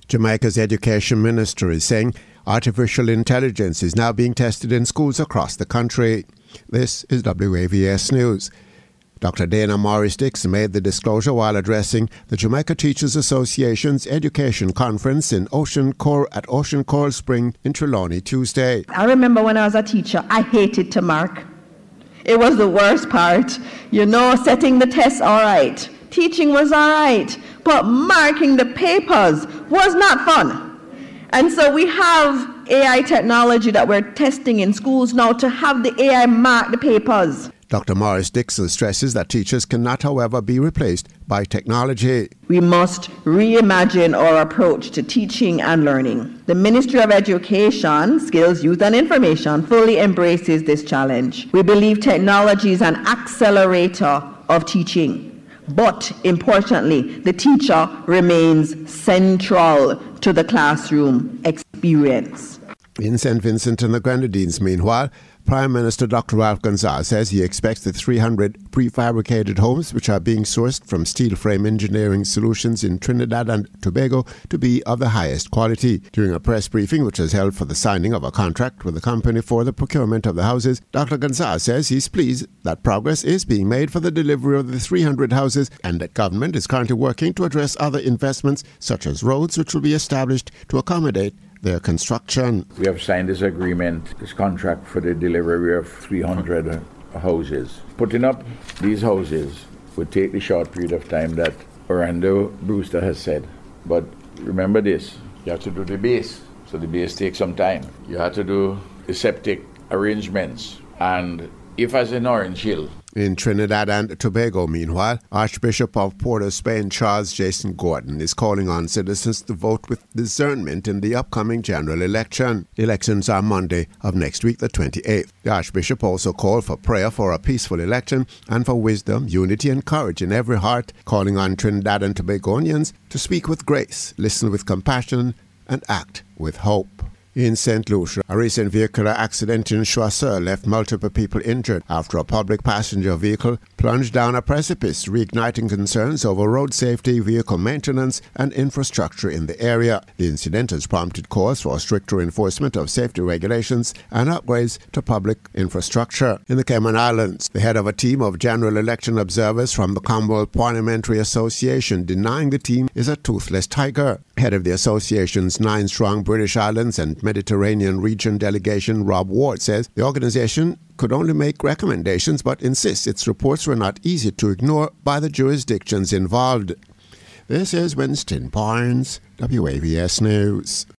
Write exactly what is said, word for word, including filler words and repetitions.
Jamaica's education minister is saying artificial intelligence is now being tested in schools across the country. This is W A V S News. Doctor Dana Morris-Dixon made the disclosure while addressing the Jamaica Teachers Association's Education Conference in Ocean Cor- at Ocean Coral Spring in Trelawney Tuesday. I remember when I was a teacher, I hated to mark. It was the worst part. You know, setting the tests, all right. Teaching was all right. But marking the papers was not fun. And so we have A I technology that we're testing in schools now to have the A I mark the papers. Doctor Morris-Dixon stresses that teachers cannot, however, be replaced by technology. We must reimagine our approach to teaching and learning. The Ministry of Education, Skills, Youth and Information fully embraces this challenge. We believe technology is an accelerator of teaching. But importantly, the teacher remains central to the classroom experience. In Saint Vincent and the Grenadines, meanwhile, Prime Minister Doctor Ralph Gonsalves says he expects the three hundred prefabricated homes which are being sourced from Steel Frame Engineering Solutions in Trinidad and Tobago to be of the highest quality. During a press briefing which was held for the signing of a contract with the company for the procurement of the houses, Doctor Gonsalves says he's pleased that progress is being made for the delivery of the three hundred houses and that government is currently working to address other investments such as roads which will be established to accommodate their construction. We have signed this agreement, this contract for the delivery of three hundred houses. Putting up these houses would take the short period of time that Orlando Brewster has said. But remember this, you have to do the base. So the base takes some time. You have to do the septic arrangements. And if as in Orange Hill, in Trinidad and Tobago, meanwhile, Archbishop of Port of Spain Charles Jason Gordon is calling on citizens to vote with discernment in the upcoming general election. Elections are Monday of next week, the twenty-eighth. The Archbishop also called for prayer for a peaceful election and for wisdom, unity and courage in every heart, calling on Trinidad and Tobagonians to speak with grace, listen with compassion and act with hope. In Saint Lucia, a recent vehicular accident in Choiseul left multiple people injured after a public passenger vehicle plunged down a precipice, reigniting concerns over road safety, vehicle maintenance, and infrastructure in the area. The incident has prompted calls for stricter enforcement of safety regulations and upgrades to public infrastructure. In the Cayman Islands, the head of a team of general election observers from the Commonwealth Parliamentary Association denying the team is a toothless tiger. Head of the association's nine-strong British Islands and Mediterranean region delegation, Rob Ward, says the organization could only make recommendations but insists its reports were not easy to ignore by the jurisdictions involved. This is Winston Barnes, W A V S News.